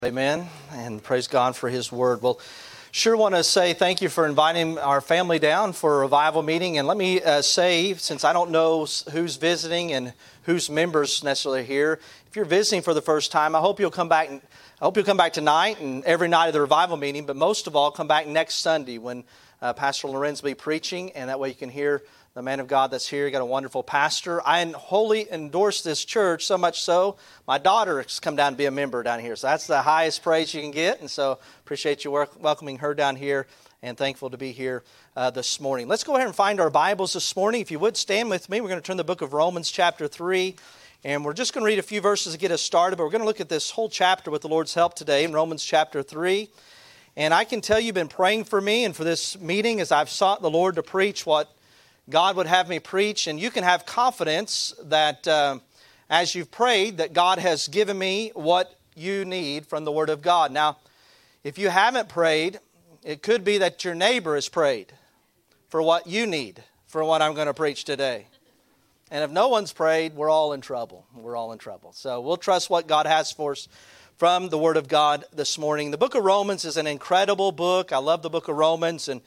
Amen, and praise God for His Word. Well, sure want to say thank you for inviting our family down for a revival meeting. And let me say, since I don't know who's visiting and whose members necessarily here, if you're visiting for the first time, I hope you'll come back. I hope you'll come back tonight and every night of the revival meeting. But most of all, come back next Sunday when Pastor Lorenz will be preaching, and that way you can hear the man of God that's here. You got a wonderful pastor. I wholly endorse this church, so much so my daughter has come down to be a member down here. So that's the highest praise you can get. And so appreciate you welcoming her down here, and thankful to be here this morning. Let's go ahead and find our Bibles this morning. If you would stand with me, we're going to turn to the book of Romans chapter 3. And we're just going to read a few verses to get us started. But we're going to look at this whole chapter with the Lord's help today in Romans chapter 3. And I can tell you've been praying for me and for this meeting as I've sought the Lord to preach what God would have me preach, and you can have confidence that as you've prayed that God has given me what you need from the Word of God. Now, if you haven't prayed, it could be that your neighbor has prayed for what you need for what I'm going to preach today. And if no one's prayed, we're all in trouble. We're all in trouble. So we'll trust what God has for us from the Word of God this morning. The book of Romans is an incredible book. I love the book of Romans, and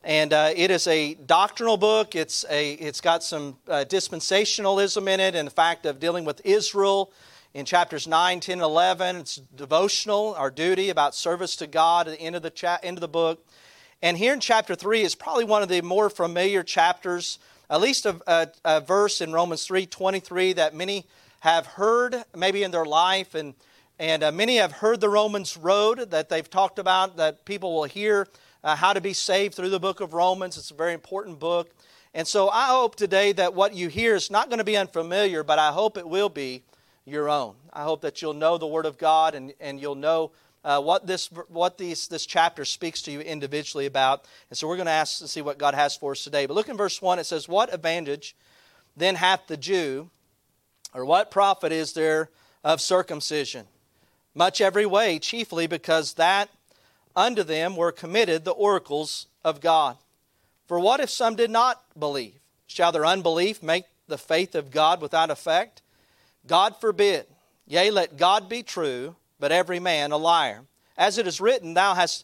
it is a doctrinal book. It's got some dispensationalism in it, and the fact of dealing with Israel in chapters 9, 10, and 11. It's devotional, our duty about service to God at the end of the book. And here in chapter 3 is probably one of the more familiar chapters, at least a verse in Romans 3:23 that many have heard maybe in their life, and many have heard the Romans road that they've talked about, that people will hear how to be saved through the book of Romans. It's a very important book. And so I hope today that what you hear is not going to be unfamiliar, but I hope it will be your own. I hope that you'll know the Word of God, and you'll know what this chapter speaks to you individually about. And so we're going to ask to see what God has for us today. But look in verse 1. It says, "What advantage then hath the Jew, or what profit is there of circumcision? Much every way, chiefly because that unto them were committed the oracles of God. For what if some did not believe? Shall their unbelief make the faith of God without effect? God forbid. Yea, let God be true, but every man a liar. As it is written, that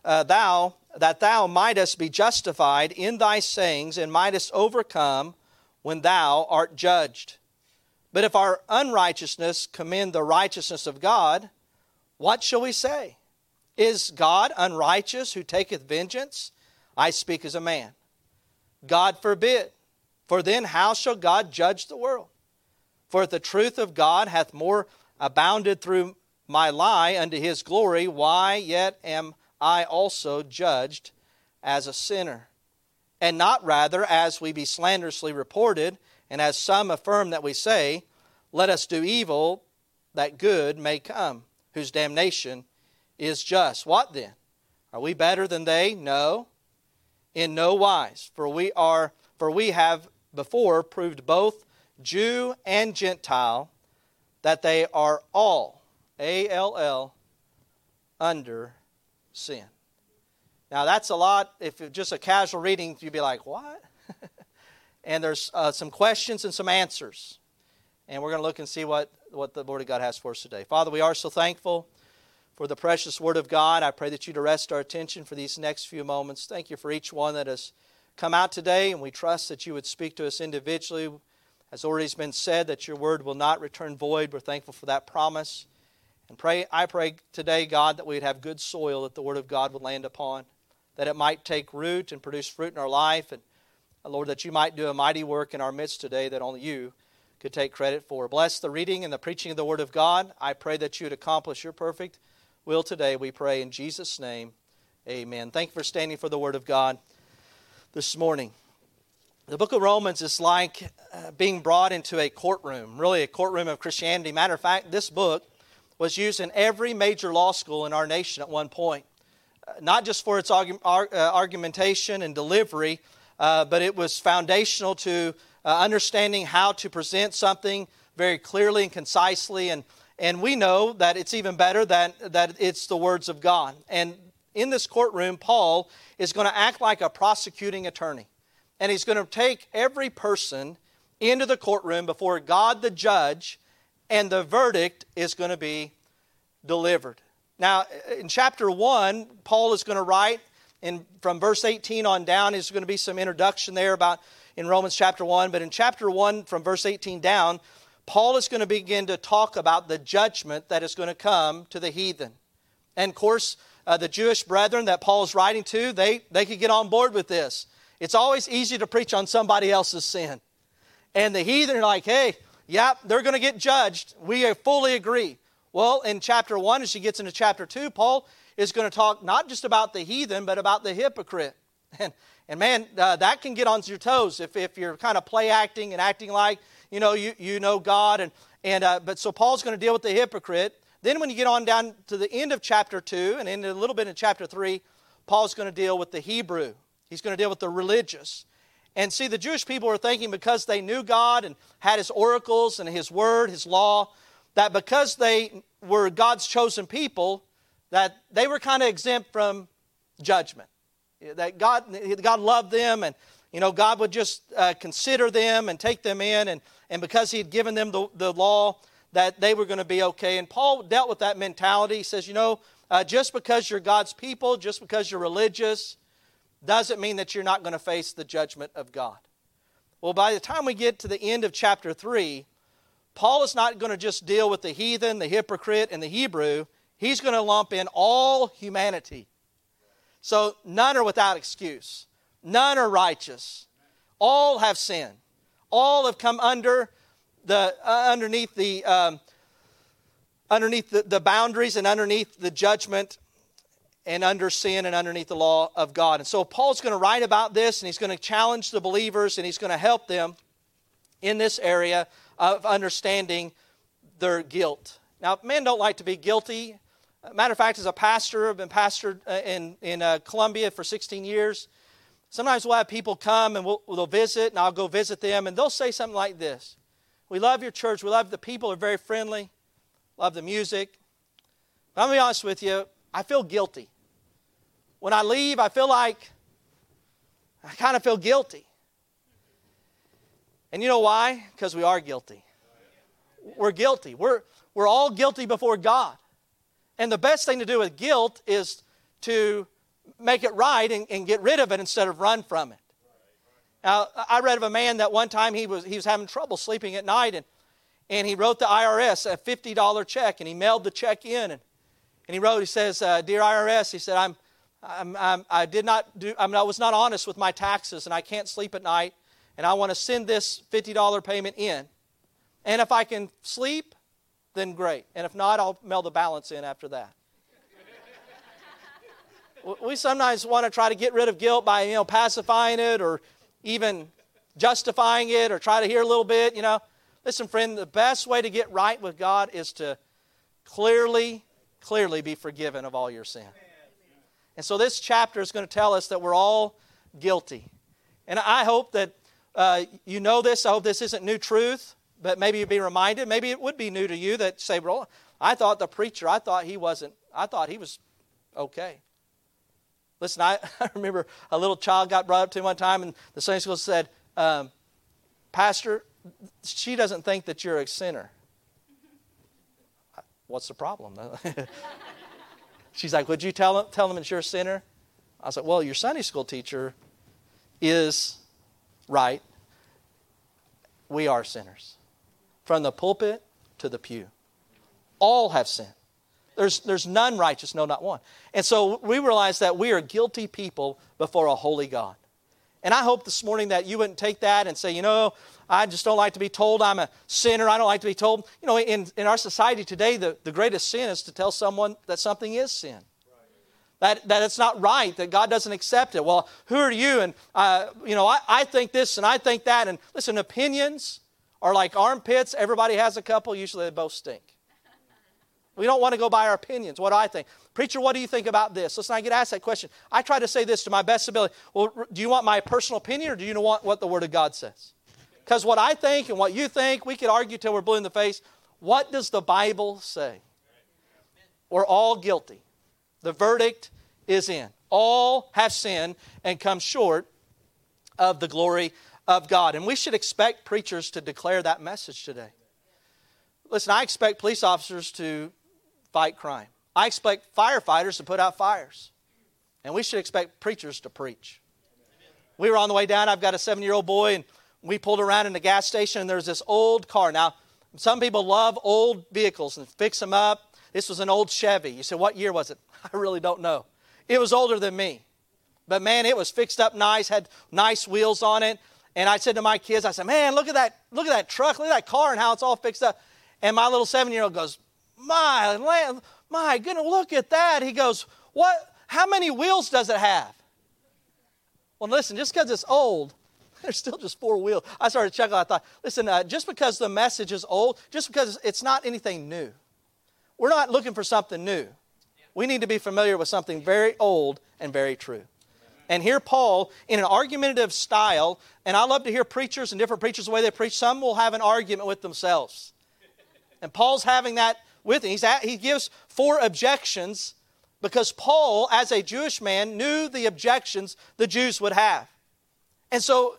thou mightest be justified in thy sayings, and mightest overcome when thou art judged. But if our unrighteousness commend the righteousness of God, what shall we say? Is God unrighteous who taketh vengeance? I speak as a man. God forbid. For then how shall God judge the world? For if the truth of God hath more abounded through my lie unto His glory, why yet am I also judged as a sinner? And not rather as we be slanderously reported, and as some affirm that we say, let us do evil that good may come, whose damnation is just. What then? Are we better than they? No, in no wise. For we have before proved both Jew and Gentile that they are all, A-L-L, under sin." Now that's a lot. If it's just a casual reading, you'd be like, what? And there's some questions and some answers. And we're going to look and see what the Word of God has for us today. Father, we are so thankful for the precious Word of God. I pray that you'd arrest our attention for these next few moments. Thank you for each one that has come out today, and we trust that you would speak to us individually. As already has been said, that your Word will not return void. We're thankful for that promise. And I pray today, God, that we'd have good soil that the Word of God would land upon, that it might take root and produce fruit in our life, and Lord, that you might do a mighty work in our midst today that only you could take credit for. Bless the reading and the preaching of the Word of God. I pray that you would accomplish your perfect will today, we pray in Jesus' name. Amen. Thank you for standing for the Word of God this morning. The book of Romans is like being brought into a courtroom, really a courtroom of Christianity. Matter of fact, this book was used in every major law school in our nation at one point. Not just for its argumentation and delivery, but it was foundational to understanding how to present something very clearly and concisely. And we know that it's even better that it's the words of God. And in this courtroom, Paul is going to act like a prosecuting attorney. And he's going to take every person into the courtroom before God the judge, and the verdict is going to be delivered. Now, in chapter 1, Paul is going to write, and from verse 18 on down, there's going to be some introduction there about in Romans chapter 1. But in chapter 1, from verse 18 down, Paul is going to begin to talk about the judgment that is going to come to the heathen. And of course, the Jewish brethren that Paul is writing to, they could get on board with this. It's always easy to preach on somebody else's sin. And the heathen are like, hey, yeah, they're going to get judged. We fully agree. Well, in chapter 1, as he gets into chapter 2, Paul is going to talk not just about the heathen, but about the hypocrite. And man, that can get on your toes if you're kind of play acting and acting like, you know God. But so Paul's going to deal with the hypocrite. Then when you get on down to the end of chapter 2 and in a little bit in chapter 3, Paul's going to deal with the Hebrew. He's going to deal with the religious. And see, the Jewish people were thinking because they knew God and had His oracles and His word, His law, that because they were God's chosen people, that they were kind of exempt from judgment. That God loved them, and God would just consider them and take them in, and because He had given them the law, that they were going to be okay. And Paul dealt with that mentality. He says, just because you're God's people, just because you're religious, doesn't mean that you're not going to face the judgment of God. Well, by the time we get to the end of chapter 3, Paul is not going to just deal with the heathen, the hypocrite, and the Hebrew. He's going to lump in all humanity. So none are without excuse. None are righteous. All have sinned. All have come underneath the boundaries and underneath the judgment and under sin and underneath the law of God. And so Paul's going to write about this, and he's going to challenge the believers, and he's going to help them in this area of understanding their guilt. Now, men don't like to be guilty. Matter of fact, as a pastor, I've been pastored in Columbia for 16 years. Sometimes we'll have people come and they'll visit, and I'll go visit them, and they'll say something like this. We love your church. We love the people are very friendly. Love the music. But I'm going to be honest with you, I feel guilty. When I leave, I kind of feel guilty. And you know why? Because we are guilty. We're guilty. We're all guilty before God. And the best thing to do with guilt is to make it right and get rid of it instead of run from it. Now, I read of a man that one time he was having trouble sleeping at night, and he wrote the IRS a $50 check, and he mailed the check in, and he says, "Dear IRS," he said, I was not honest with my taxes, and I can't sleep at night, and I want to send this $50 payment in. And if I can sleep, then great. And if not, I'll mail the balance in after that. We sometimes want to try to get rid of guilt by, pacifying it or even justifying it or try to hear a little bit, Listen, friend, the best way to get right with God is to clearly be forgiven of all your sin. And so this chapter is going to tell us that we're all guilty. And I hope that you know this. I hope this isn't new truth, but maybe you'll be reminded. Maybe it would be new to you that say, well, I thought the preacher, I thought he was okay. Listen, I remember a little child got brought up to me one time, and the Sunday school said, Pastor, she doesn't think that you're a sinner. What's the problem? She's like, would you tell them that you're a sinner? I was like, well, your Sunday school teacher is right. We are sinners. From the pulpit to the pew. All have sinned. There's none righteous, no, not one. And so we realize that we are guilty people before a holy God. And I hope this morning that you wouldn't take that and say, I just don't like to be told I'm a sinner. I don't like to be told. In our society today, the greatest sin is to tell someone that something is sin. Right. That it's not right, that God doesn't accept it. Well, who are you? And, I think this and I think that. And listen, opinions are like armpits. Everybody has a couple. Usually they both stink. We don't want to go by our opinions. What do I think? Preacher, what do you think about this? Listen, I get asked that question. I try to say this to my best ability. Well, do you want my personal opinion or do you want what the Word of God says? Because what I think and what you think, we could argue till we're blue in the face. What does the Bible say? We're all guilty. The verdict is in. All have sinned and come short of the glory of God. And we should expect preachers to declare that message today. Listen, I expect police officers to fight crime. I expect firefighters to put out fires. And we should expect preachers to preach. We were on the way down. I've got a 7-year-old boy, and we pulled around in the gas station, and there's this old car. Now, some people love old vehicles and fix them up. This was an old Chevy. You say, what year was it? I really don't know. It was older than me. But man, it was fixed up nice, had nice wheels on it. And I said to my kids, I said, man, look at that truck, look at that car and how it's all fixed up. And my little 7-year-old goes, my goodness, look at that. He goes, what? How many wheels does it have? Well, listen, just because it's old, there's still just 4 wheels. I started chuckling. I thought, listen, just because the message is old, just because it's not anything new. We're not looking for something new. We need to be familiar with something very old and very true. And here Paul, in an argumentative style, and I love to hear preachers and different preachers the way they preach. Some will have an argument with themselves. And Paul's having that with him. He gives 4 objections because Paul, as a Jewish man, knew the objections the Jews would have. And so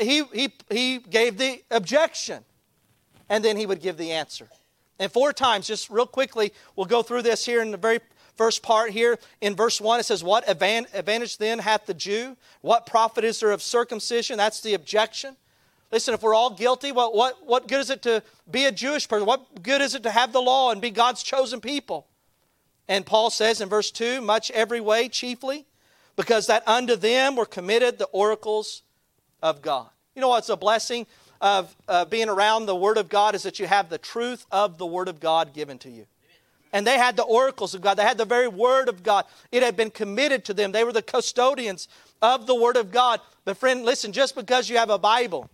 he gave the objection, and then he would give the answer. And 4 times, just real quickly, we'll go through this here in the very first part here. In verse 1, it says, what advantage then hath the Jew? What profit is there of circumcision? That's the objection. Listen, if we're all guilty, what good is it to be a Jewish person? What good is it to have the law and be God's chosen people? And Paul says in verse 2, much every way chiefly, because that unto them were committed the oracles of God. You know what's a blessing of being around the Word of God is that you have the truth of the Word of God given to you. And they had the oracles of God. They had the very Word of God. It had been committed to them. They were the custodians of the Word of God. But friend, listen, just because you have a Bible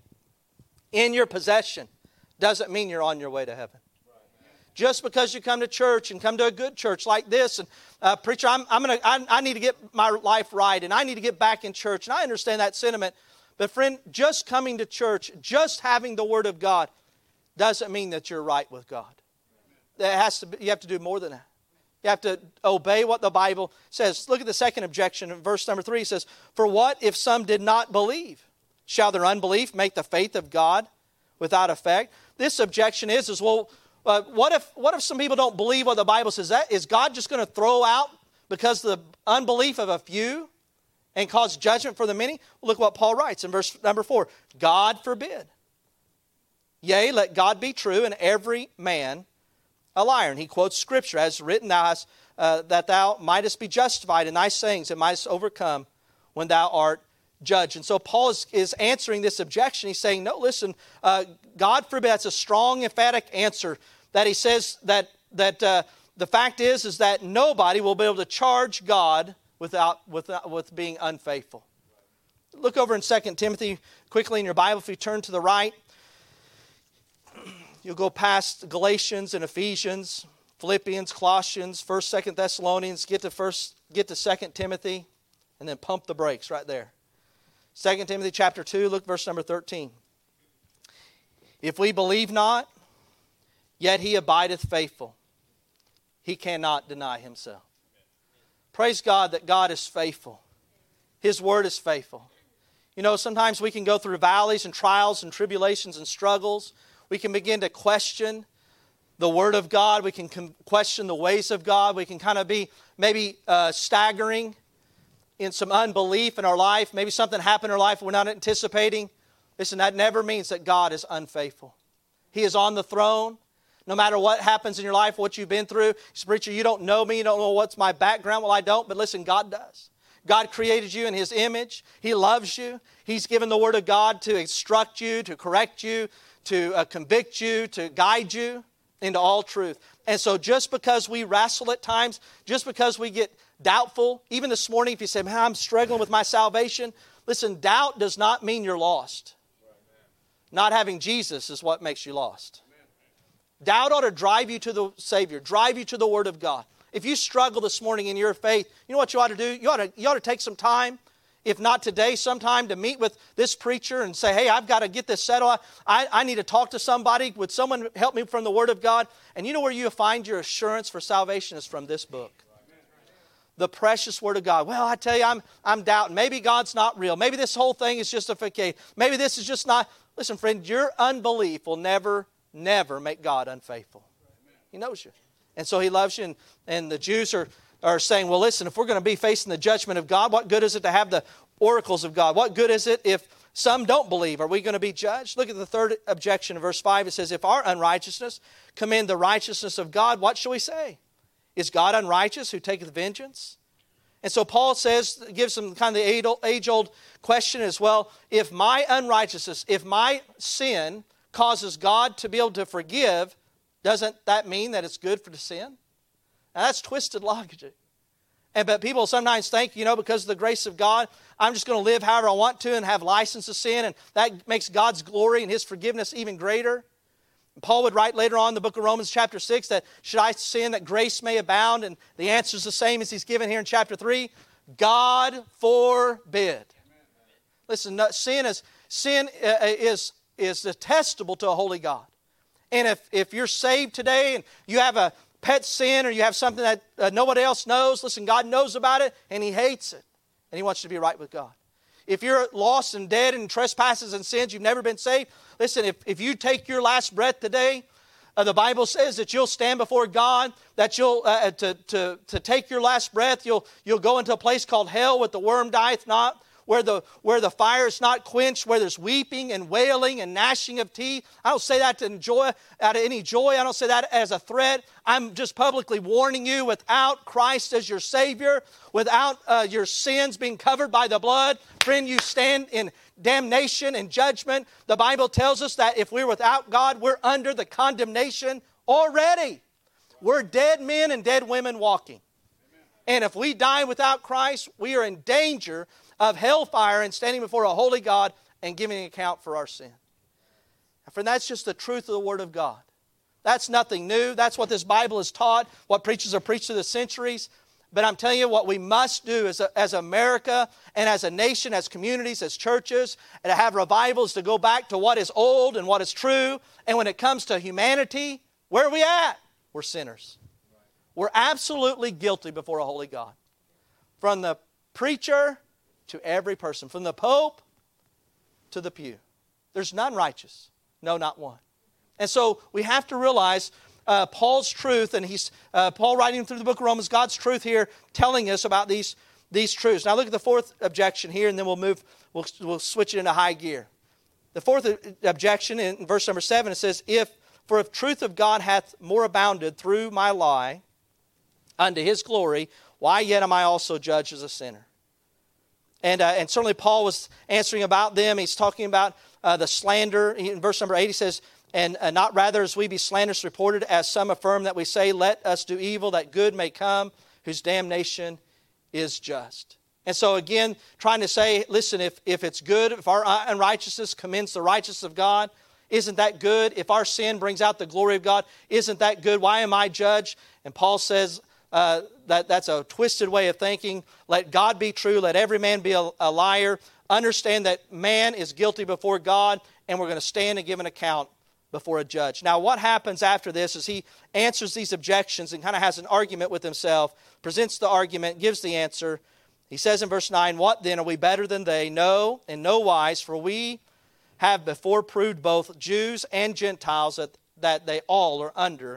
in your possession doesn't mean you're on your way to heaven. Just because you come to church and come to a good church like this, and preacher, I need to get my life right, and I need to get back in church, and I understand that sentiment. But friend, just coming to church, just having the Word of God, doesn't mean that you're right with God. You have to do more than that. You have to obey what the Bible says. Look at the second objection in verse number 3. It says, for what if some did not believe? Shall their unbelief make the faith of God without effect? This objection is what if some people don't believe what the Bible says? Is God just going to throw out because of the unbelief of a few and cause judgment for the many? Well, look what Paul writes in verse number 4. God forbid. Yea, let God be true and every man a liar. And he quotes Scripture, as written, that thou mightest be justified in thy sayings and mightest overcome when thou art judged. And so Paul is answering this objection. He's saying, no, listen, God forbid. That's a strong, emphatic answer that he says that the fact is that nobody will be able to charge God with being unfaithful. Look over in 2 Timothy quickly in your Bible. If you turn to the right, you'll go past Galatians and Ephesians, Philippians, Colossians, 1st, 2nd Thessalonians, get to 2 Timothy, and then pump the brakes right there. 2 Timothy chapter 2, look verse number 13. If we believe not, yet he abideth faithful. He cannot deny himself. Praise God that God is faithful. His word is faithful. You know, sometimes we can go through valleys and trials and tribulations and struggles. We can begin to question the Word of God. We can question the ways of God. We can kind of be maybe staggering in some unbelief in our life. Maybe something happened in our life we're not anticipating. Listen, that never means that God is unfaithful. He is on the throne. No matter what happens in your life, what you've been through. Preacher, you don't know me. You don't know what's my background. Well, I don't. But listen, God does. God created you in His image. He loves you. He's given the Word of God to instruct you, to correct you, to convict you, to guide you into all truth. And so just because we wrestle at times, just because we get doubtful, even this morning if you say, man, I'm struggling with my salvation, listen, doubt does not mean you're lost. Not having Jesus is what makes you lost. Doubt ought to drive you to the Savior, drive you to the Word of God. If you struggle this morning in your faith, you know what you ought to do? You ought to take some time, if not today, sometime to meet with this preacher and say, hey, I've got to get this settled. I need to talk to somebody. Would someone help me from the Word of God? And you know where you find your assurance for salvation is from this book. The precious Word of God. Well, I tell you, I'm doubting. Maybe God's not real. Maybe this whole thing is just a facade. Maybe this is just not. Listen, friend, your unbelief will never make God unfaithful. He knows you. And so he loves you. And the Jews are saying, well, listen, if we're going to be facing the judgment of God, what good is it to have the oracles of God? What good is it if some don't believe? Are we going to be judged? Look at the third objection in verse 5. It says, if our unrighteousness commend the righteousness of God, what shall we say? Is God unrighteous who taketh vengeance? And so Paul says, gives them kind of the age-old question as well. If my unrighteousness, if my sin causes God to be able to forgive, doesn't that mean that it's good for the sin? Now that's twisted logic. But people sometimes think, because of the grace of God, I'm just going to live however I want to and have license to sin, and that makes God's glory and His forgiveness even greater. Paul would write later on in the book of Romans chapter 6 that should I sin that grace may abound? And the answer is the same as he's given here in chapter 3. God forbid. Listen, sin is detestable to a holy God. And if you're saved today and you have a pet sin or you have something that nobody else knows, listen, God knows about it and He hates it. And He wants you to be right with God. If you're lost and dead in trespasses and sins, you've never been saved, listen, if you take your last breath today, the Bible says that you'll stand before God, that you'll, to take your last breath, you'll go into a place called hell where the worm dieth not, where the fire is not quenched, where there's weeping and wailing and gnashing of teeth. I don't say that out of any joy. I don't say that as a threat. I'm just publicly warning you, without Christ as your Savior, without your sins being covered by the blood, friend, you stand in damnation and judgment. The Bible tells us that if we're without God, we're under the condemnation already. We're dead men and dead women walking. And if we die without Christ, we are in danger of hellfire and standing before a holy God and giving an account for our sin. And friend, that's just the truth of the Word of God. That's nothing new. That's what this Bible has taught, what preachers have preached through the centuries. But I'm telling you, what we must do as America and as a nation, as communities, as churches, and to have revivals to go back to what is old and what is true. And when it comes to humanity, where are we at? We're sinners. We're absolutely guilty before a holy God. From the preacher to every person, from the Pope to the pew. There's none righteous. No, not one. And so we have to realize Paul's truth, and Paul writing through the book of Romans, God's truth here, telling us about these truths. Now look at the fourth objection here, and then we'll switch it into high gear. The fourth objection in verse number 7, it says, if truth of God hath more abounded through my lie unto His glory, why yet am I also judged as a sinner? And certainly Paul was answering about them. He's talking about the slander. In verse number 8 he says, and not rather as we be slanderous reported, as some affirm that we say, let us do evil that good may come, whose damnation is just. And so again, trying to say, listen, if it's good, if our unrighteousness commends the righteousness of God, isn't that good? If our sin brings out the glory of God, isn't that good? Why am I judged? And Paul says that's a twisted way of thinking. Let God be true. Let every man be a liar. Understand that man is guilty before God, and we're going to stand and give an account before a judge. Now, what happens after this is he answers these objections and kind of has an argument with himself, presents the argument, gives the answer. He says in verse 9, what then, are we better than they? No, in no wise, for we have before proved both Jews and Gentiles that they all are under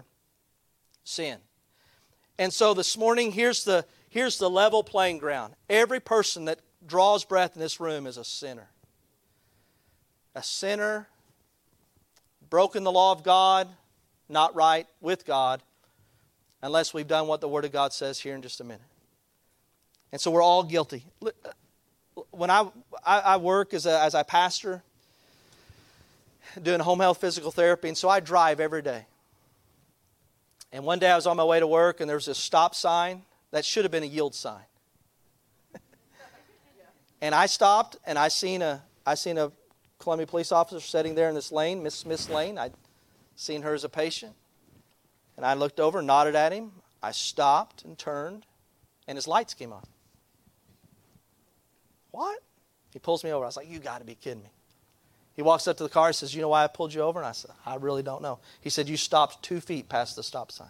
sin. And so this morning, here's the level playing ground. Every person that draws breath in this room is a sinner. A sinner, broken the law of God, not right with God, unless we've done what the Word of God says here in just a minute. And so we're all guilty. When I work as I pastor, doing home health physical therapy, and so I drive every day. And one day I was on my way to work, and there was this stop sign that should have been a yield sign. And I stopped, and I seen a Columbia police officer sitting there in this lane, Miss Lane. I'd seen her as a patient. And I looked over, nodded at him. I stopped and turned, and his lights came on. What? He pulls me over. I was like, you got to be kidding me. He walks up to the car and says, you know why I pulled you over? And I said, I really don't know. He said, you stopped 2 feet past the stop sign.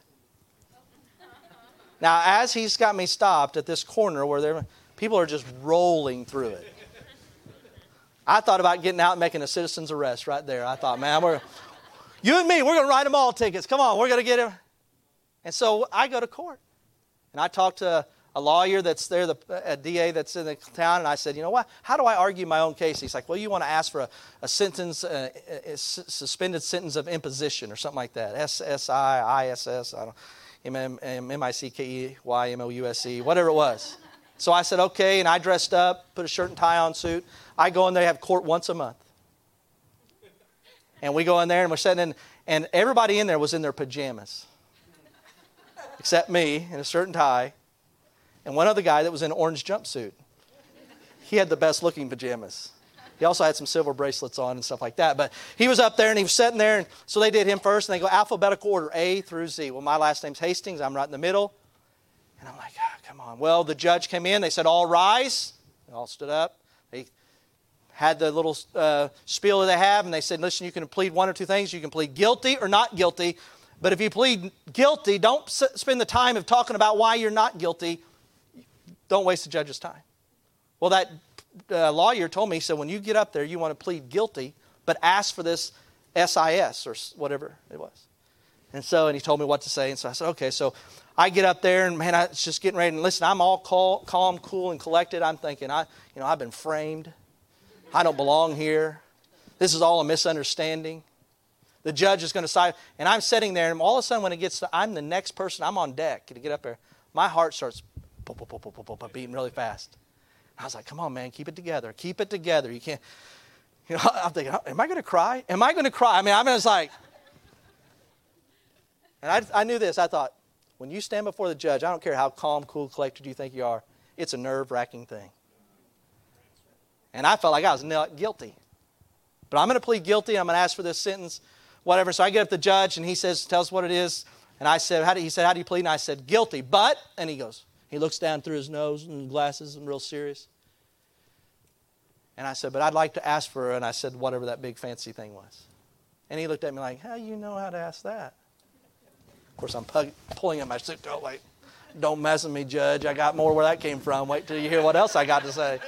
Now, as he's got me stopped at this corner where people are just rolling through it, I thought about getting out and making a citizen's arrest right there. I thought, man, you and me, we're going to write them all tickets. Come on, we're going to get him. And so I go to court. And I talked to a lawyer that's there, a DA that's in the town, and I said, you know what? How do I argue my own case? He's like, well, you want to ask for a sentence, a suspended sentence of imposition or something like that. SSIISS, I don't, MICKEYMOUSE, whatever it was. So I said, okay, and I dressed up, put a shirt and tie on suit. I go in there, have court once a month. And we go in there, and we're sitting in, and everybody in there was in their pajamas. Except me, in a shirt and tie. And one other guy that was in an orange jumpsuit. He had the best looking pajamas. He also had some silver bracelets on and stuff like that. But he was up there and he was sitting there. And so they did him first. And they go alphabetical order, A through Z. Well, my last name's Hastings. I'm right in the middle. And I'm like, come on. Well, the judge came in. They said, all rise. They all stood up. They had the little spiel that they have. And they said, listen, you can plead one or two things. You can plead guilty or not guilty. But if you plead guilty, don't spend the time of talking about why you're not guilty. Don't waste the judge's time. Well, that lawyer told me, he said, when you get up there, you want to plead guilty, but ask for this SIS or whatever it was. And he told me what to say. And so I said, okay. So I get up there, and man, I was just getting ready. And listen, I'm all calm, cool, and collected. I'm thinking, I've been framed. I don't belong here. This is all a misunderstanding. The judge is going to side. And I'm sitting there, and all of a sudden when it gets to, I'm the next person, I'm on deck to get up there. My heart starts beating really fast. I was like, come on, man, keep it together. Keep it together. You can't, I'm thinking, am I going to cry? Am I going to cry? I mean, I was like, and I knew this. I thought, when you stand before the judge, I don't care how calm, cool, collected you think you are, it's a nerve-wracking thing. And I felt like I was not guilty. But I'm going to plead guilty. I'm going to ask for this sentence, whatever. So I get up to the judge, and he says, tell us what it is. And I said, he said, how do you plead? And I said, guilty, but, and he looks down through his nose and glasses and real serious. And I said, but I'd like to ask for, and I said, whatever that big fancy thing was. And he looked at me like, how do you know how to ask that? Of course, I'm pulling at my suit coat like, don't mess with me, Judge. I got more where that came from. Wait till you hear what else I got to say.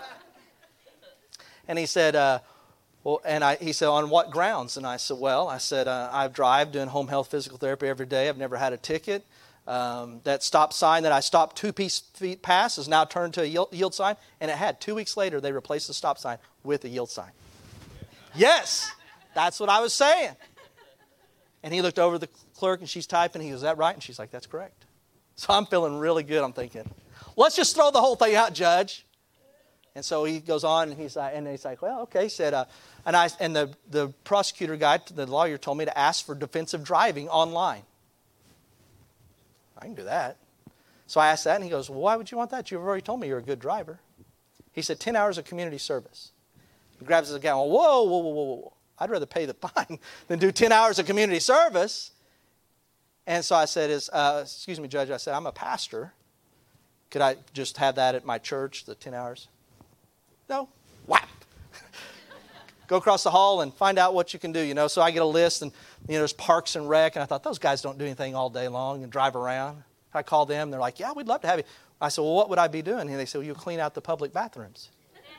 And he said, he said, on what grounds? And I said, I drive doing home health physical therapy every day. I've never had a ticket. That stop sign that I stopped 2 feet past is now turned to a yield sign. And it had 2 weeks later, they replaced the stop sign with a yield sign. Yes, that's what I was saying. And he looked over the clerk, and she's typing. He goes, is that right? And she's like, that's correct. So I'm feeling really good. I'm thinking, let's just throw the whole thing out, Judge. And so he goes on, and he's like, well, okay. He said, and the prosecutor guy, the lawyer, told me to ask for defensive driving online. I can do that. So I asked that, and he goes, well, why would you want that? You've already told me you're a good driver. He said, 10 hours of community service. He grabs his account. Whoa. I'd rather pay the fine than do 10 hours of community service. And so I said, excuse me, Judge, I said, I'm a pastor. Could I just have that at my church, the 10 hours? No. Whap. Go across the hall and find out what you can do, So I get a list, and, there's Parks and Rec, and I thought, those guys don't do anything all day long and drive around. I call them, they're like, yeah, we'd love to have you. I said, well, what would I be doing? And they said, well, you clean out the public bathrooms.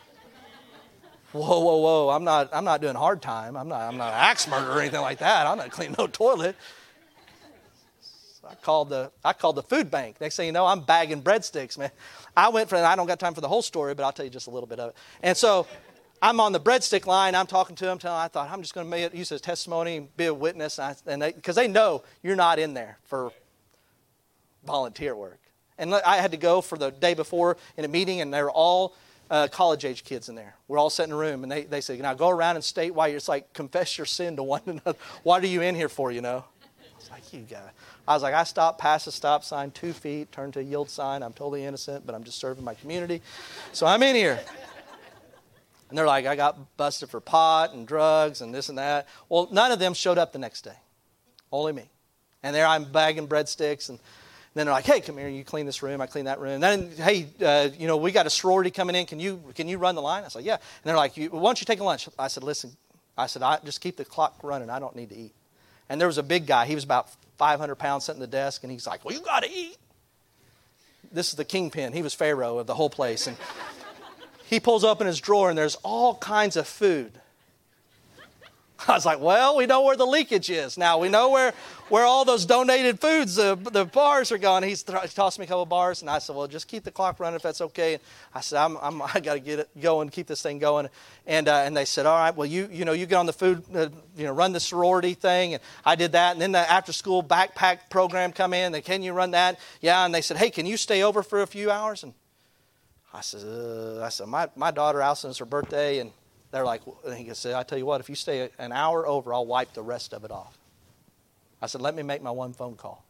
Whoa, I'm not doing hard time. I'm not an axe murderer or anything like that. I'm not cleaning no toilet. So I called the food bank. Next thing you know, I'm bagging breadsticks, man. I don't got time for the whole story, but I'll tell you just a little bit of it. And so I'm on the breadstick line. I'm talking to them. I thought, I'm just going to use his testimony, be a witness. Because they know you're not in there for volunteer work. And I had to go for the day before in a meeting, and they were all college-age kids in there. We're all sitting in a room, and they say, now go around and state why. It's like, confess your sin to one another. What are you in here for, I was like, you got it. I was like, I stopped past a stop sign 2 feet, turned to a yield sign. I'm totally innocent, but I'm just serving my community. So I'm in here. And they're like, I got busted for pot and drugs and this and that. Well, none of them showed up the next day. Only me. And there I'm bagging breadsticks, and then they're like, hey, come here, you clean this room, I clean that room. And then, hey, we got a sorority coming in. Can you run the line? I said, yeah. And they're like, why don't you take a lunch? I said, listen. I just keep the clock running. I don't need to eat. And there was a big guy. He was about 500 pounds sitting at the desk, and he's like, well, you got to eat. This is the kingpin. He was Pharaoh of the whole place. And he pulls open his drawer, and there's all kinds of food. I was like, well, we know where the leakage is. Now we know where all those donated foods, the bars are going. He tossed me a couple of bars, and I said, well, just keep the clock running if that's okay. And I said, I got to get it going, keep this thing going. And they said, all right, well, you get on the food, run the sorority thing. And I did that. And then the after school backpack program come in. They, can you run that? Yeah. And they said, hey, can you stay over for a few hours? And I said, my daughter Allison, it's her birthday, and they're like, and he said, I tell you what, if you stay an hour over, I'll wipe the rest of it off. I said, let me make my one phone call.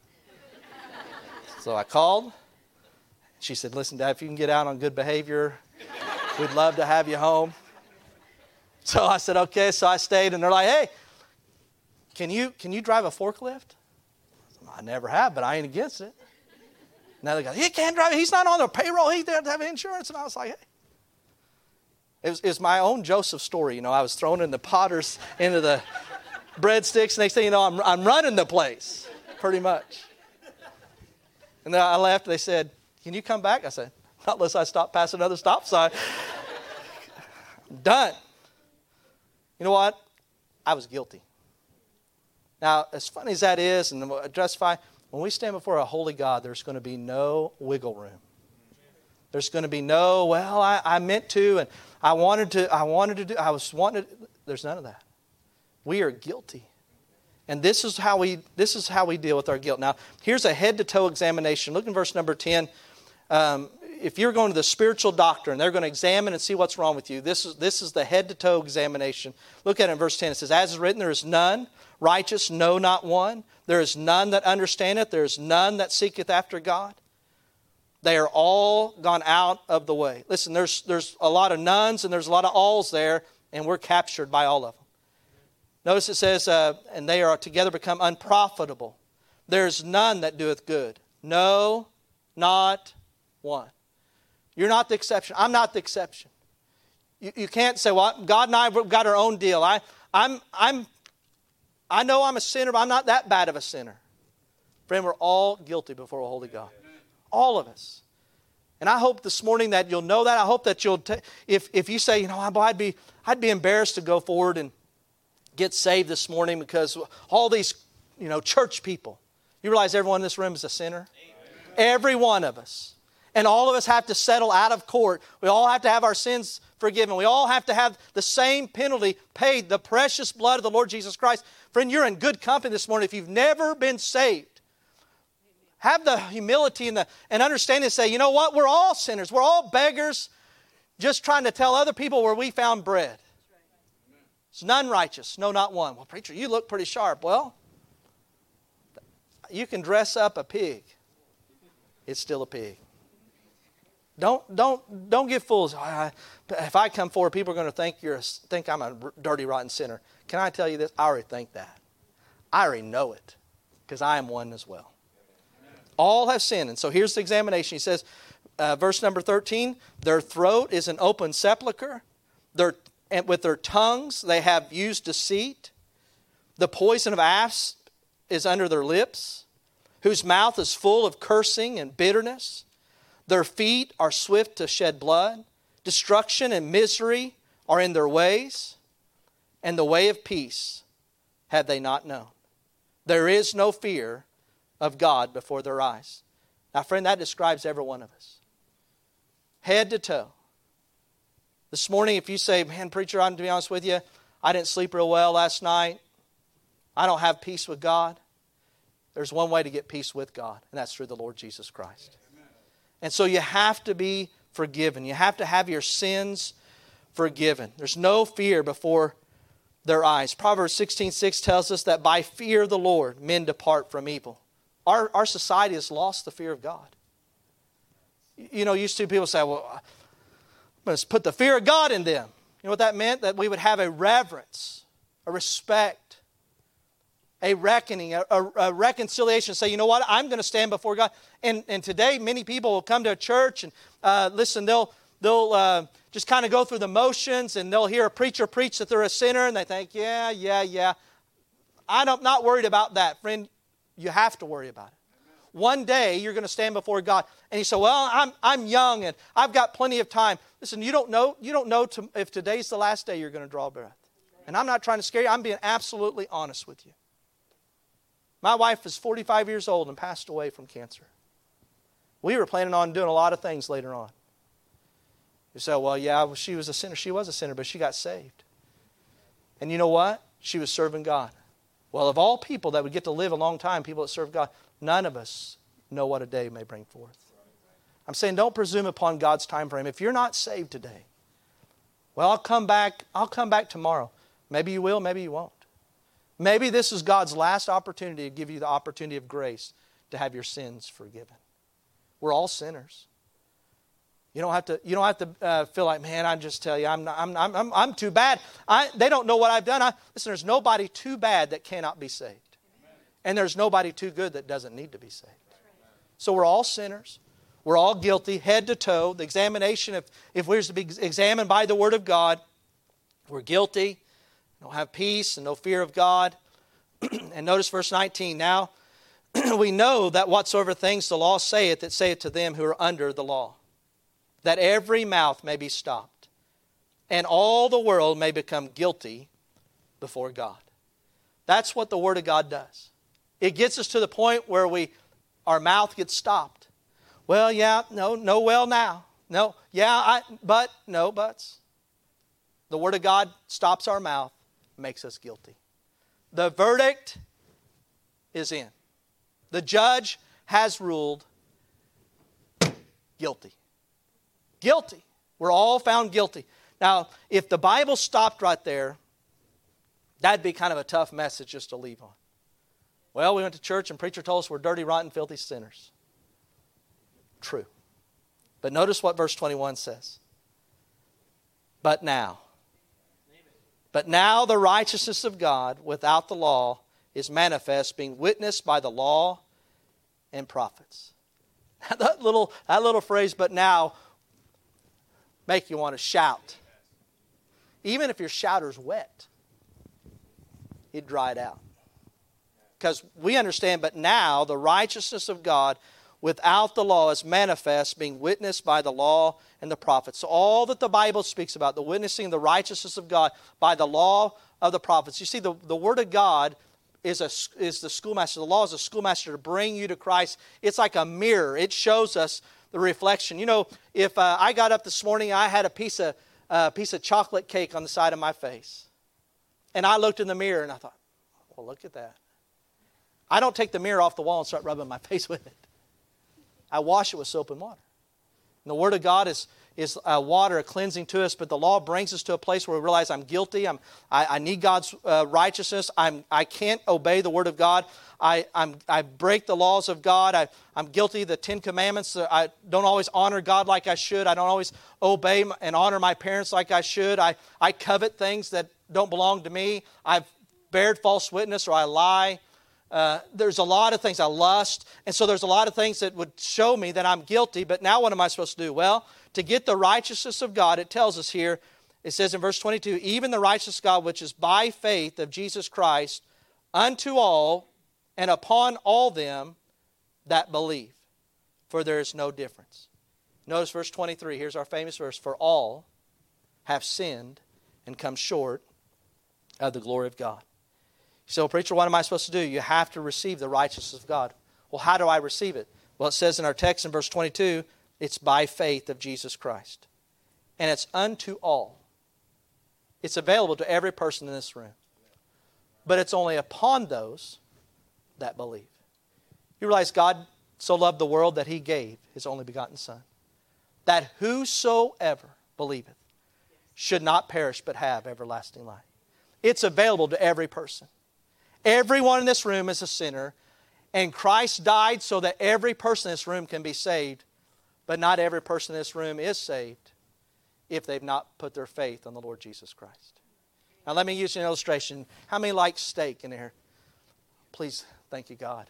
So I called. She said, listen, Dad, if you can get out on good behavior, we'd love to have you home. So I said, okay. So I stayed, and they're like, hey, can you drive a forklift? I never have, but I ain't against it. Now they go, he can't drive it. He's not on the payroll. He doesn't have insurance. And I was like, hey. It was my own Joseph story. I was thrown in the potters into the breadsticks. Next thing you know, I'm running the place, pretty much. And then I left. They said, can you come back? I said, not unless I stop past another stop sign. I'm done. You know what? I was guilty. Now, as funny as that is, and justify, when we stand before a holy God, there's going to be no wiggle room. There's going to be no, well, I meant to, and I wanted to do. There's none of that. We are guilty. And this is how we deal with our guilt. Now, here's a head-to-toe examination. Look in verse number 10. If you're going to the spiritual doctor and they're going to examine and see what's wrong with you, this is the head-to-toe examination. Look at it in verse 10. It says, as is written, there is none righteous, no, not one. There is none that understandeth. There is none that seeketh after God. They are all gone out of the way. Listen, there's a lot of nones and there's a lot of alls there, and we're captured by all of them. Notice it says, and they are together become unprofitable. There's none that doeth good. No, not one. You're not the exception. I'm not the exception. You can't say, well, God and I have got our own deal. I know I'm a sinner, but I'm not that bad of a sinner. Friend, we're all guilty before a holy God. All of us. And I hope this morning that you'll know that. I hope that you'll, if you say, I'd be embarrassed to go forward and get saved this morning because all these, church people. You realize everyone in this room is a sinner? Amen. Every one of us. And all of us have to settle out of court. We all have to have our sins forgiven. We all have to have the same penalty paid, the precious blood of the Lord Jesus Christ. Friend, you're in good company this morning. If you've never been saved, have the humility and understanding to say, you know what? We're all sinners. We're all beggars just trying to tell other people where we found bread. It's none righteous. No, not one. Well, preacher, you look pretty sharp. Well, you can dress up a pig. It's still a pig. Don't get fools. If I come forward, people are going to think I'm a dirty, rotten sinner. Can I tell you this? I already think that. I already know it because I am one as well. All have sinned. And so here's the examination. He says, verse number 13, their throat is an open sepulcher. And with their tongues they have used deceit. The poison of asp is under their lips, whose mouth is full of cursing and bitterness. Their feet are swift to shed blood. Destruction and misery are in their ways, and the way of peace have they not known. There is no fear of God before their eyes. Now, friend, that describes every one of us. Head to toe. This morning, if you say, man, preacher, to be honest with you, I didn't sleep real well last night. I don't have peace with God. There's one way to get peace with God, and that's through the Lord Jesus Christ. Amen. And so you have to be forgiven. You have to have your sins forgiven. There's no fear before their eyes. Proverbs 16:6 tells us that by fear of the Lord, men depart from evil. Our society has lost the fear of God. Used to people say, well, let's put the fear of God in them. You know what that meant? That we would have a reverence, a respect, a reckoning, a reconciliation. Say, you know what? I'm going to stand before God. And today, many people will come to a church and listen. They'll just kind of go through the motions, and they'll hear a preacher preach that they're a sinner, and they think, yeah. I'm not worried about that, friend. You have to worry about it. One day you're going to stand before God, and you say, "Well, I'm young and I've got plenty of time." Listen, you don't know if today's the last day you're going to draw breath. And I'm not trying to scare you. I'm being absolutely honest with you. My wife is 45 years old and passed away from cancer. We were planning on doing a lot of things later on. You say, well, yeah, she was a sinner. She was a sinner, but she got saved. And you know what? She was serving God. Well, of all people that would get to live a long time, people that serve God, none of us know what a day may bring forth. I'm saying don't presume upon God's time frame. If you're not saved today, well, I'll come back tomorrow. Maybe you will, maybe you won't. Maybe this is God's last opportunity to give you the opportunity of grace to have your sins forgiven. We're all sinners. You don't have to feel like, man, I just tell you, I'm too bad. They don't know what I've done. Listen, there's nobody too bad that cannot be saved. And there's nobody too good that doesn't need to be saved. So we're all sinners. We're all guilty, head to toe. The examination, if we're to be examined by the Word of God, we're guilty. Don't have peace and no fear of God. And notice verse 19. Now we know that whatsoever things the law saith, it saith to them who are under the law, that every mouth may be stopped, and all the world may become guilty before God. That's what the Word of God does. It gets us to the point where our mouth gets stopped. Well, yeah, no, well now. No, yeah, but, no buts. The Word of God stops our mouth, makes us guilty. The verdict is in. The judge has ruled guilty. Guilty. We're all found guilty. Now, if the Bible stopped right there, that'd be kind of a tough message just to leave on. Well, we went to church and preacher told us we're dirty, rotten, filthy sinners. True. But notice what verse 21 says. But now the righteousness of God without the law is manifest, being witnessed by the law and prophets. That little phrase, but now, make you want to shout. Even if your shouter's wet, it dried out. Because we understand, but now the righteousness of God without the law is manifest, being witnessed by the law and the prophets. So all that the Bible speaks about, the witnessing the righteousness of God by the law of the prophets. You see, the Word of God is the schoolmaster. The law is a schoolmaster to bring you to Christ. It's like a mirror. It shows us the reflection. You know, if I got up this morning, I had a piece of chocolate cake on the side of my face. And I looked in the mirror and I thought, well, look at that. I don't take the mirror off the wall and start rubbing my face with it. I wash it with soap and water. And the Word of God is water, a cleansing to us, but the law brings us to a place where we realize I'm guilty. I need God's righteousness. I can't obey the Word of God. I break the laws of God. I'm guilty of the 10 Commandments. I don't always honor God like I should. I don't always obey and honor my parents like I should. I covet things that don't belong to me. I've bared false witness or I lie. There's a lot of things. I lust. And so there's a lot of things that would show me that I'm guilty. But now what am I supposed to do? Well, to get the righteousness of God, it tells us here, it says in verse 22, even the righteousness of God, which is by faith of Jesus Christ, unto all and upon all them that believe. For there is no difference. Notice verse 23. Here's our famous verse. For all have sinned and come short of the glory of God. So, preacher, what am I supposed to do? You have to receive the righteousness of God. Well, how do I receive it? Well, it says in our text in verse 22, it's by faith of Jesus Christ. And it's unto all. It's available to every person in this room. But it's only upon those that believe. You realize God so loved the world that He gave His only begotten Son, that whosoever believeth should not perish but have everlasting life. It's available to every person. Everyone in this room is a sinner, and Christ died so that every person in this room can be saved, but not every person in this room is saved if they've not put their faith on the Lord Jesus Christ. Now let me use an illustration. How many like steak in here? Please, thank you, God.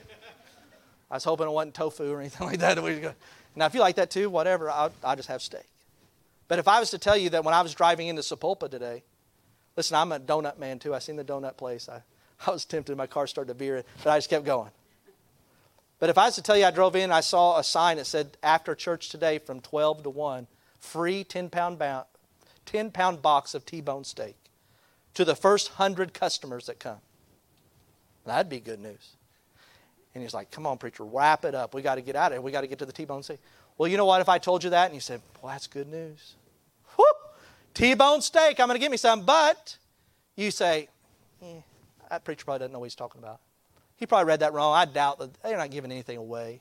I was hoping it wasn't tofu or anything like that. Now if you like that too, whatever, I'll just have steak. But if I was to tell you that when I was driving into Sapulpa today, listen, I'm a donut man too. I seen the donut place. I was tempted. My car started to veer, but I just kept going. But if I was to tell you I drove in, I saw a sign that said, after church today from 12 to 1, free 10-pound box of T-bone steak. to the first 100 customers that come. That'd be good news. And he's like, come on, preacher, wrap it up. We got to get out of here. We got to get to the T-bone steak. Well, you know what? If I told you that and you said, well, that's good news. Whoop! T-bone steak, I'm going to get me some. But you say, that preacher probably doesn't know what he's talking about. He probably read that wrong. I doubt that they're not giving anything away.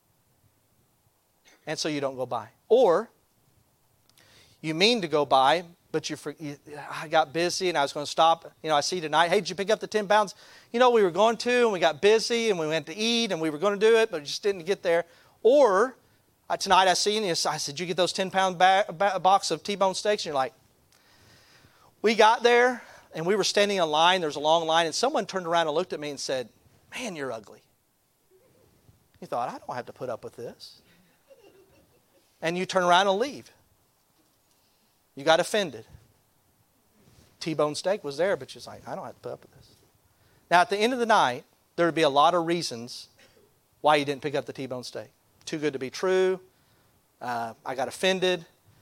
And so you don't go by. Or you mean to go by, but I got busy and I was going to stop. I see tonight, hey, did you pick up the 10 pounds? We were going to, and we got busy, and we went to eat, and we were going to do it, but we just didn't get there. Or tonight I see you, and I said, did you get those 10-pound box of T-bone steaks? And you're like, we got there, and we were standing in line. There was a long line, and someone turned around and looked at me and said, man, you're ugly. You thought, I don't have to put up with this. And you turn around and leave. You got offended. T-bone steak was there, but you're like, I don't have to put up with this. Now, at the end of the night, there would be a lot of reasons why you didn't pick up the T-bone steak. Too good to be true. I got offended.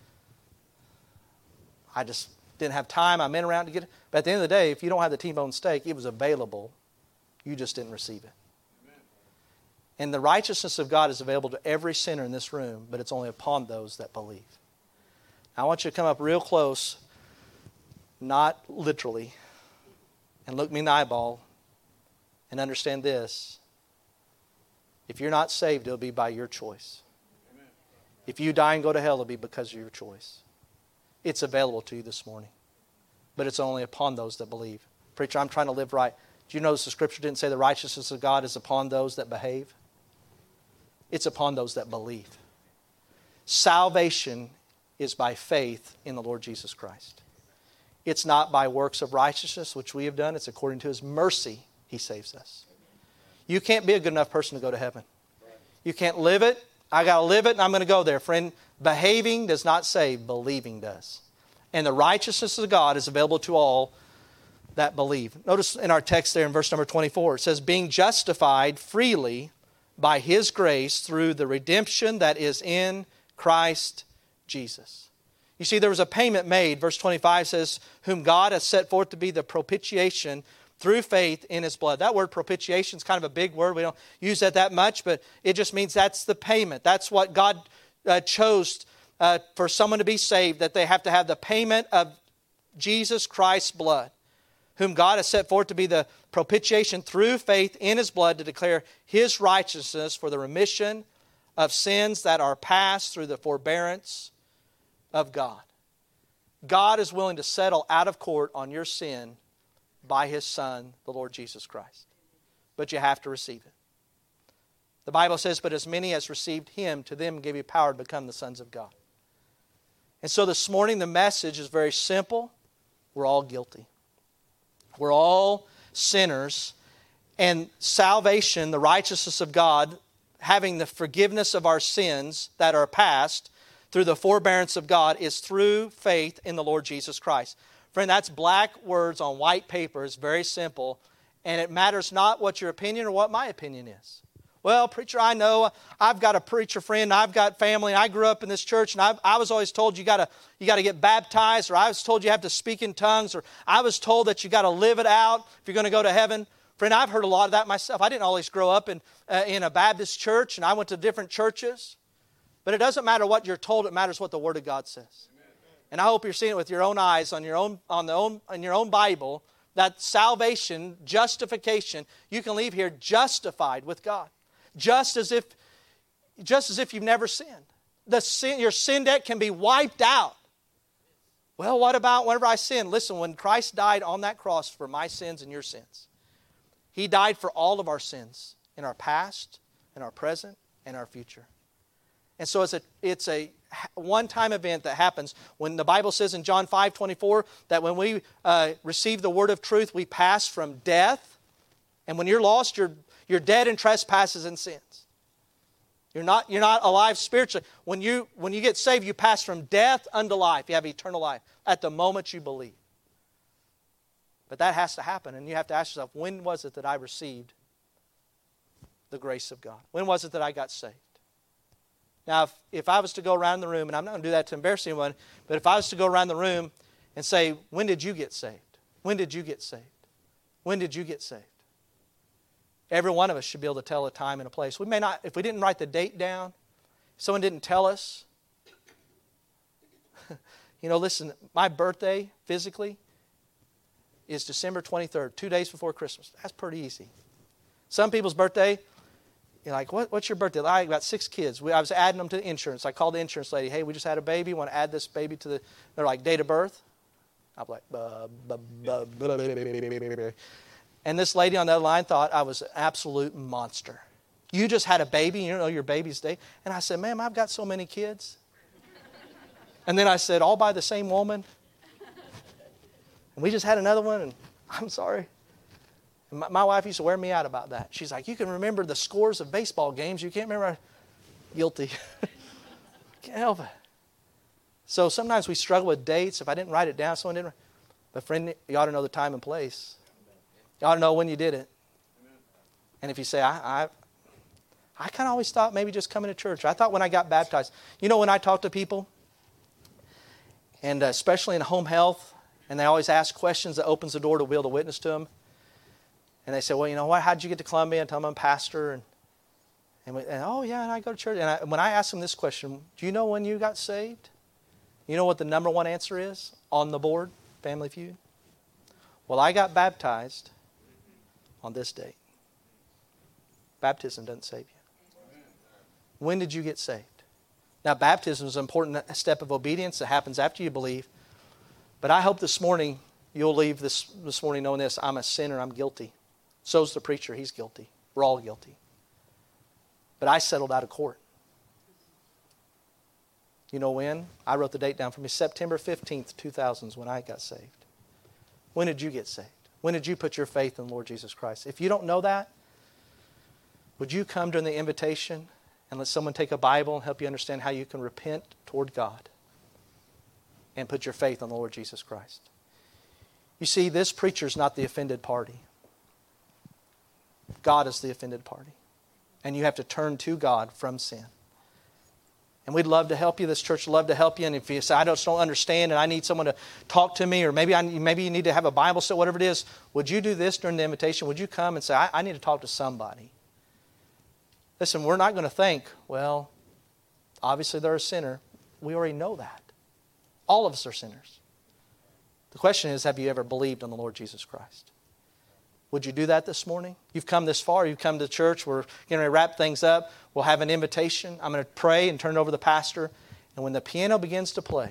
I just didn't have time. I meant around to get it. But at the end of the day, if you don't have the T-bone steak, it was available. You just didn't receive it. Amen. And the righteousness of God is available to every sinner in this room, but it's only upon those that believe. Now, I want you to come up real close, not literally, and look me in the eyeball and understand this. If you're not saved, it'll be by your choice. Amen. If you die and go to hell, it'll be because of your choice. It's available to you this morning. But it's only upon those that believe. Preacher, I'm trying to live right. Do you notice the Scripture didn't say the righteousness of God is upon those that behave? It's upon those that believe. Salvation is by faith in the Lord Jesus Christ. It's not by works of righteousness, which we have done. It's according to His mercy He saves us. You can't be a good enough person to go to heaven. You can't live it. I got to live it and I'm going to go there. Friend, behaving does not save, believing does. And the righteousness of God is available to all that believe. Notice in our text there in verse number 24, it says, being justified freely by His grace through the redemption that is in Christ Jesus. You see, there was a payment made. Verse 25 says, whom God has set forth to be the propitiation through faith in His blood. That word propitiation is kind of a big word. We don't use that much, but it just means that's the payment. That's what God chose for someone to be saved, that they have to have the payment of Jesus Christ's blood, whom God has set forth to be the propitiation through faith in His blood to declare His righteousness for the remission of sins that are past through the forbearance of God. God is willing to settle out of court on your sin by His Son, the Lord Jesus Christ. But you have to receive it. The Bible says, but as many as received Him, to them gave He power to become the sons of God. And so this morning the message is very simple. We're all guilty. We're all sinners. And salvation, the righteousness of God, having the forgiveness of our sins that are past through the forbearance of God, is through faith in the Lord Jesus Christ. Friend, that's black words on white paper. It's very simple. And it matters not what your opinion or what my opinion is. Well, preacher, I know I've got a preacher friend. I've got family. I grew up in this church, and I was always told you got to get baptized, or I was told you have to speak in tongues, or I was told that you got to live it out if you're going to go to heaven. Friend, I've heard a lot of that myself. I didn't always grow up in a Baptist church, and I went to different churches. But it doesn't matter what you're told. It matters what the Word of God says. And I hope you're seeing it with your own eyes in your own Bible, that salvation, justification, you can leave here justified with God. Just as if you've never sinned. Your sin debt can be wiped out. Well, what about whenever I sin? Listen, when Christ died on that cross for my sins and your sins, He died for all of our sins in our past, in our present, and our future. And so it's a one-time event that happens when the Bible says in John 5:24 that when we receive the word of truth, we pass from death. And when you're lost, you're dead in trespasses and sins. You're not alive spiritually. When you get saved, you pass from death unto life. You have eternal life at the moment you believe. But that has to happen, and you have to ask yourself, when was it that I received the grace of God? When was it that I got saved? Now, if I was to go around the room, and I'm not going to do that to embarrass anyone, but if I was to go around the room and say, when did you get saved? When did you get saved? When did you get saved? Every one of us should be able to tell a time and a place. We may not, if we didn't write the date down, if someone didn't tell us. Listen, my birthday physically is December 23rd, 2 days before Christmas. That's pretty easy. Some people's birthday, you're like, what's your birthday? I got 6 kids. I was adding them to the insurance. I called the insurance lady, hey, we just had a baby. Want to add this baby to the, they're like, date of birth? I'm like, and this lady on the other line thought I was an absolute monster. You just had a baby, you don't know your baby's date. And I said, ma'am, I've got so many kids. And then I said, all by the same woman. And we just had another one, and I'm sorry. And my wife used to wear me out about that. She's like, you can remember the scores of baseball games. You can't remember. Guilty. Can't help it. So sometimes we struggle with dates. If I didn't write it down, someone didn't. But friend, you ought to know the time and place. You ought to know when you did it. And if you say, I kind of always thought maybe just coming to church. I thought when I got baptized. When I talk to people, and especially in home health, and they always ask questions that opens the door to be able to witness to them. And they say, well, you know what? How'd you get to Columbia? And tell them I'm a pastor. And oh, yeah, and I go to church. And when I ask them this question, do you know when you got saved? You know what the number one answer is on the board, Family Feud? Well, I got baptized on this date. Baptism doesn't save you. When did you get saved? Now, baptism is an important step of obedience that happens after you believe. But I hope this morning you'll leave this morning knowing this. I'm a sinner. I'm guilty. So's the preacher. He's guilty. We're all guilty. But I settled out of court. You know when? I wrote the date down for me. September 15th, 2000 is when I got saved. When did you get saved? When did you put your faith in the Lord Jesus Christ? If you don't know that, would you come during the invitation and let someone take a Bible and help you understand how you can repent toward God and put your faith on the Lord Jesus Christ? You see, this preacher is not the offended party. God is the offended party. And you have to turn to God from sin. And we'd love to help you. This church would love to help you. And if you say, I just don't understand and I need someone to talk to me, or maybe you need to have a Bible study, whatever it is, would you do this during the invitation? Would you come and say, I need to talk to somebody? Listen, we're not going to think, well, obviously they're a sinner. We already know that. All of us are sinners. The question is, have you ever believed on the Lord Jesus Christ? Would you do that this morning? You've come this far. You've come to church. We're going to wrap things up. We'll have an invitation. I'm going to pray and turn it over to the pastor. And when the piano begins to play,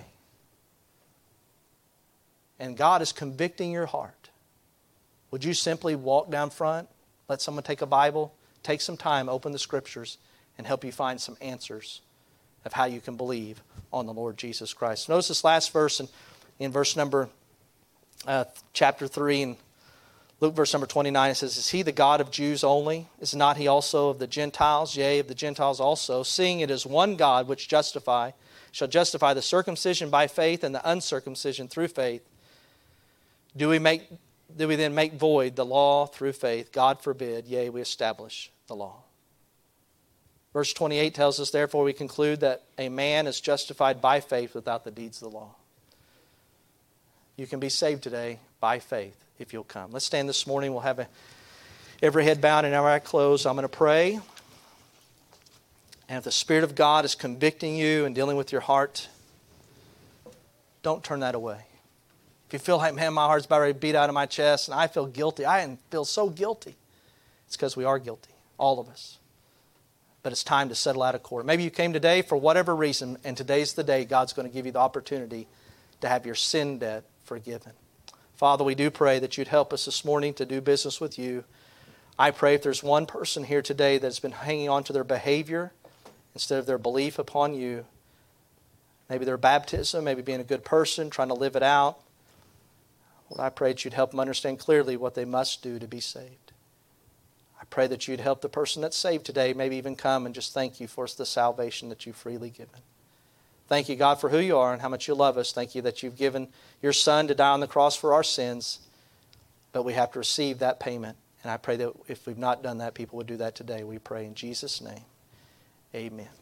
and God is convicting your heart, would you simply walk down front, let someone take a Bible, take some time, open the Scriptures, and help you find some answers of how you can believe on the Lord Jesus Christ. Notice this last verse in verse number chapter 3 and Luke verse number 29. It says, is he the God of Jews only? Is not he also of the Gentiles? Yea, of the Gentiles also. Seeing it is one God which shall justify the circumcision by faith and the uncircumcision through faith. Do we then make void the law through faith? God forbid. Yea, we establish the law. Verse 28 tells us, therefore we conclude that a man is justified by faith without the deeds of the law. You can be saved today by faith if you'll come. Let's stand this morning. We'll have every head bowed and every eye closed. I'm going to pray. And if the Spirit of God is convicting you and dealing with your heart, don't turn that away. If you feel like, man, my heart's about ready to beat out of my chest and I feel guilty, I feel so guilty. It's because we are guilty, all of us. But it's time to settle out of court. Maybe you came today for whatever reason, and today's the day God's going to give you the opportunity to have your sin debt forgiven. Father, we do pray that you'd help us this morning to do business with you. I pray if there's one person here today that's been hanging on to their behavior instead of their belief upon you, maybe their baptism, maybe being a good person, trying to live it out, Lord, I pray that you'd help them understand clearly what they must do to be saved. I pray that you'd help the person that's saved today maybe even come and just thank you for the salvation that you've freely given. Thank you, God, for who you are and how much you love us. Thank you that you've given your Son to die on the cross for our sins, but we have to receive that payment. And I pray that if we've not done that, people would do that today. We pray in Jesus' name. Amen.